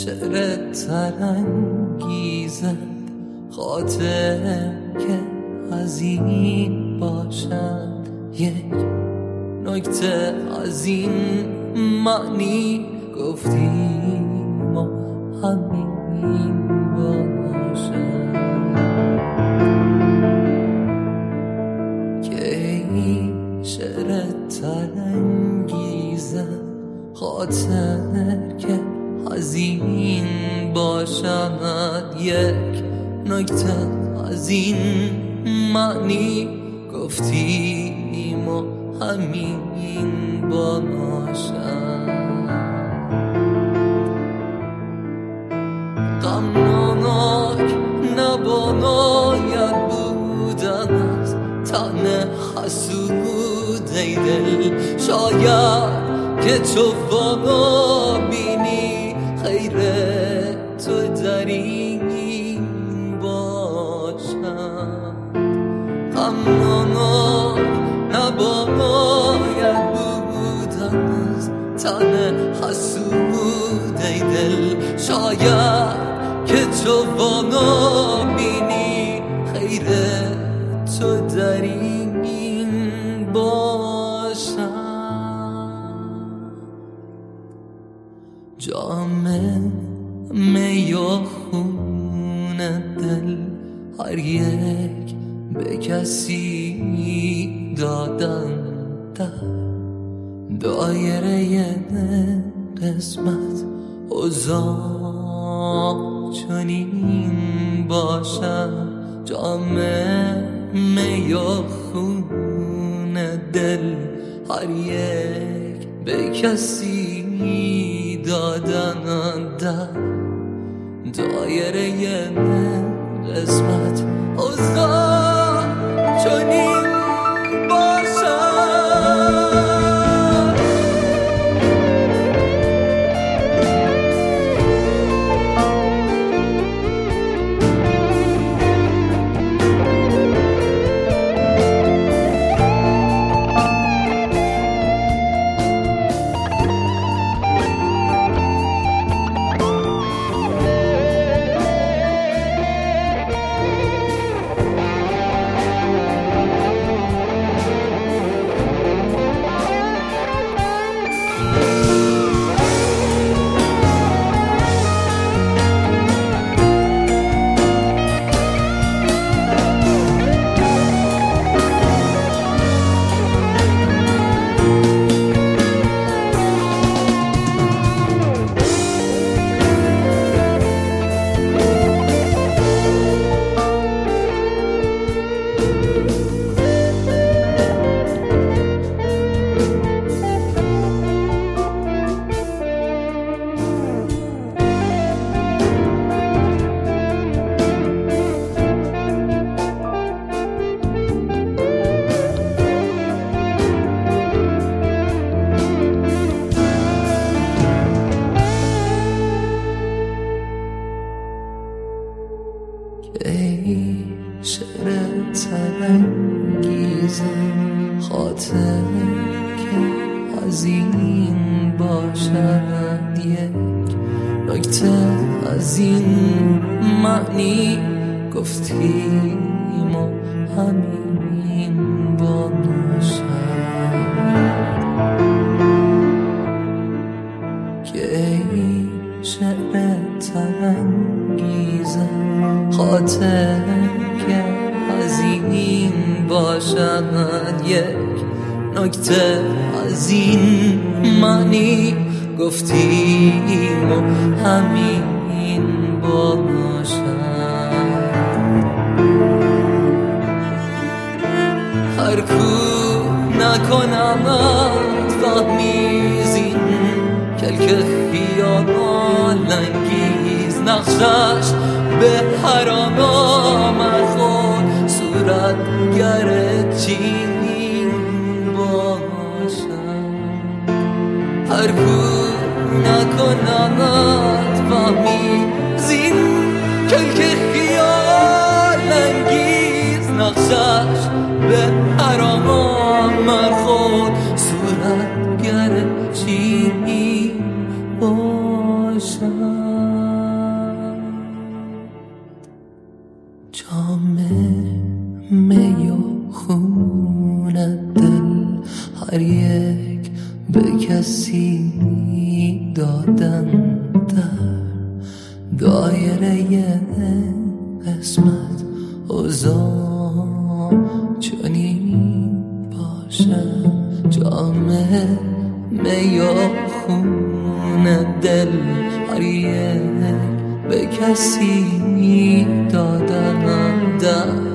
شعر ترانگیزد خاطر که حزین باشد یک نکته از این معنی گفتیم و همین باشد که این شعر ترانگیزد خاطر که حزین باشد یک نکته از این معنی گفتیم و همین باشد غمناک نباید بودن از تن حسود ای دل شاید که تو واقع بینی خیر تو در این باشد غمناک نباید بودن از تن حسود ای دل شاید که تو واقع بینی خیر تو در این باشد جام می و خون دل هر یک به کسی دادن در دایره قسمت اوضاع چنین باشد جام می و خون دل هر یک به کسی دادن در دایره قسمت اوضاع چنین باشد ای شعر ترانگیز خاطر که حزین باشد یک نکته از این معنی گفتیم و همین باشد که ای شعر ترانگیز خاطر که حزین باشد یک نکته از این معنی گفتیم و همین باشد هر کو نکنمت فهمیزین کلک خیال انگیز نقشش به حرام آمد خود صورتگر چین باشد هر کو نکنمت فهمیزین کلک خیال انگیز نقشش به حرام آمد خود صورتگر چین باشد کسی دادن در دایره قسمت اوضاع چنین باشه جامعه می و خون دل هر یک به کسی دادن در